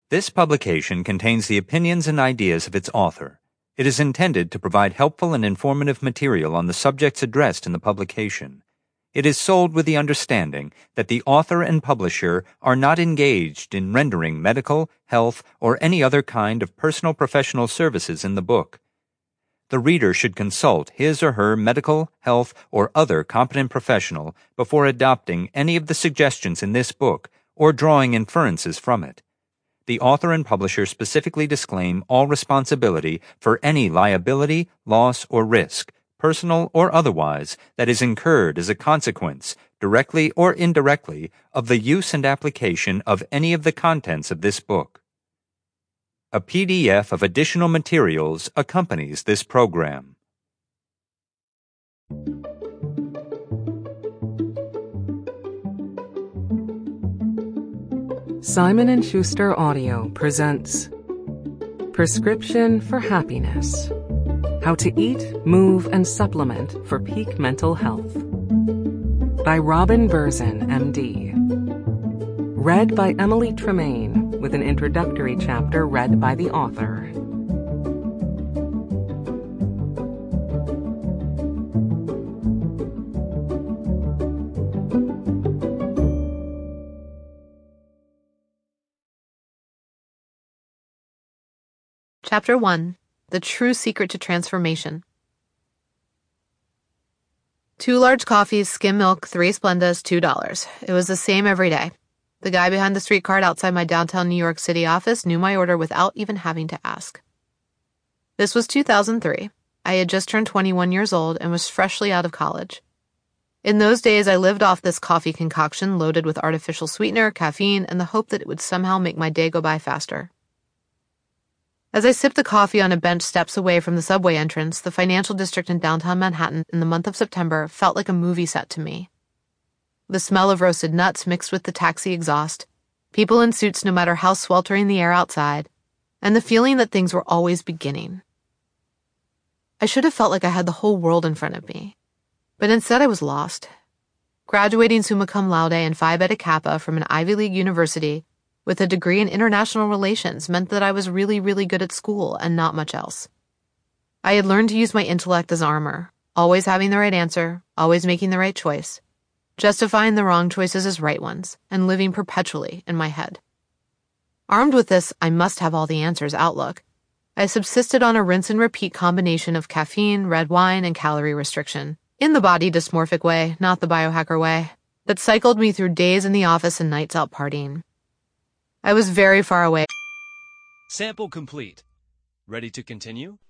This publication contains the opinions and ideas of its author. It is intended to provide helpful and informative material on the subjects addressed in the publication. It is sold with the understanding that the author and publisher are not engaged in rendering medical, health, or any other kind of personal professional services in the book. The reader should consult his or her medical, health, or other competent professional before adopting any of the suggestions in this book or drawing inferences from it. The author and publisher specifically disclaim all responsibility for any liability, loss, or risk, personal or otherwise, that is incurred as a consequence, directly or indirectly, of the use and application of any of the contents of this book. A PDF of additional materials accompanies this program. Simon & Schuster Audio presents Prescription for Happiness: How to Eat, Move, and Supplement for Peak Mental Health by Robin Berzin, MD. Read by Emily Tremaine, with an introductory chapter read by the author. Chapter 1. The True Secret to Transformation. 2 large coffees, skim milk, 3 Splendas, $2. It was the same every day. The guy behind the street cart outside my downtown New York City office knew my order without even having to ask. This was 2003. I had just turned 21 years old and was freshly out of college. In those days, I lived off this coffee concoction loaded with artificial sweetener, caffeine, and the hope that it would somehow make my day go by faster. As I sipped the coffee on a bench steps away from the subway entrance, the financial district in downtown Manhattan in the month of September felt like a movie set to me. The smell of roasted nuts mixed with the taxi exhaust, people in suits no matter how sweltering the air outside, and the feeling that things were always beginning. I should have felt like I had the whole world in front of me, but instead I was lost. Graduating summa cum laude and Phi Beta Kappa from an Ivy League university with a degree in international relations meant that I was really, really good at school and not much else. I had learned to use my intellect as armor, always having the right answer, always making the right choice, justifying the wrong choices as right ones, and living perpetually in my head. Armed with this I must have all the answers outlook, I subsisted on a rinse and repeat combination of caffeine, red wine, and calorie restriction, in the body dysmorphic way, not the biohacker way, that cycled me through days in the office and nights out partying. I was very far away. Sample complete. Ready to continue?